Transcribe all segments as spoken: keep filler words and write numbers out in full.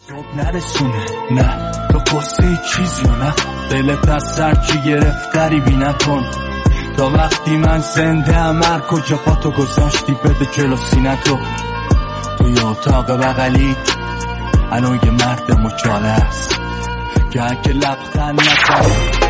صبح نرسونه نه تو قصه چیزی و نه دلت از سرچی گرفت غریبی نکن تا وقتی من زنده ام هر کجا پا تو گذاشتی بده جلو سینتو توی اتاق بغلی هنو یه مرد مچاله است که اگه لبخند نکنه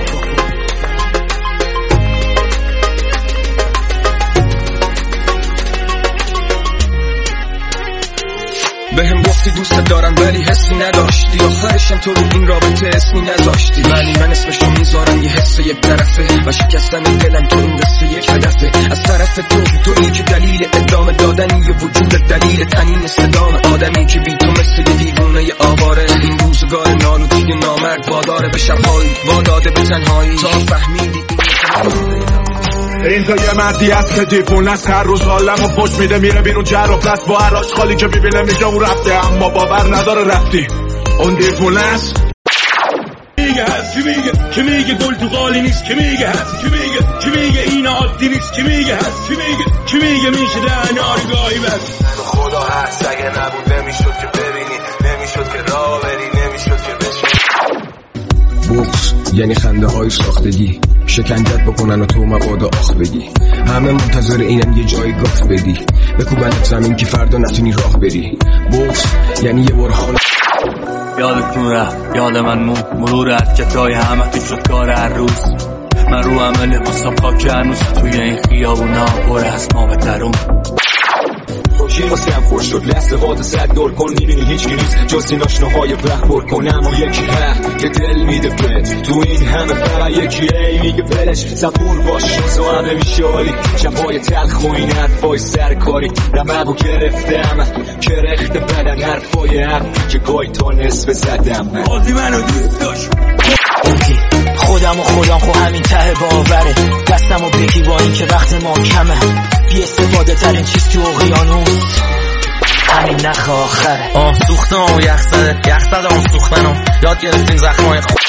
بهم گفتی دوست دارم ولی حسی نداشتی آخرشم تو رو این رابطه اسمی نذاشتی ولی من اسمشو میذارم یه حس یک طرفه و شکستن دلم تو این قصه یک هدفه از طرف تو تویی که دلیل ادامه دادنی یه وجود دلیل تنین صدام آدمی که بی تو مثل دیوونه ی آواره این روزگار نالودی نامرد واداره به شبهایی واداده به تنهایی تا فهمیدی این این تا یه مردی هست که دیوونه است هر روز حالمو پشت میده میره بیرون جر و پس با هر آشغالی که میبینه میگه اون رفته اما باور نداره رفتی اون دیوونه است میگه هست که میگه که میگه گل تو قالی نیست که میگه هست که میگه که میگه این عادی نیست که میگه هست که میگه که میگه میشه در نارگاهی بس خدا هست اگه نبود نمیشد که ببینی نمیشد که راه بری نمیشد که بشی بوکس یعنی خنده های ساختگی شکنجت بکنن و تو مبادا آخ بگی همه منتظر اینن یه جای گفت بدی بکوبنت زمین که فردا نتونی راه بری بوکس یعنی یه برهان یادتون رفت یاد من مون مرور حرکتای همه تو شد کار هر روز من رو عمل بستم خاک هنوز توی این خیابونا پر از ما به درون خوشی واسه هم خوش شد لحظه واد صد دور کن میبینی هیچ نیست جز این آشناهای وقت بر کنم و یکی ها که دل میده بهت تو این همه فقط یکی ای میگه بلش صبور باش تو همه میشه عالی شبهای تلخ و این حرفای سرکاری رمق و گرفتم کرخت بدن حرفای حرفی که گای تا نصف زدم بازی منو دوست داشت خودم و خودم خو همین ته باوره دستم و بگی با این که وقت ما کمه بی استفاده ترین چیز تو اقیانوس همین نخ آخره آه سوختم و یخ زده یخ زده آم سوختنم یاد گرفتیم زخمای خود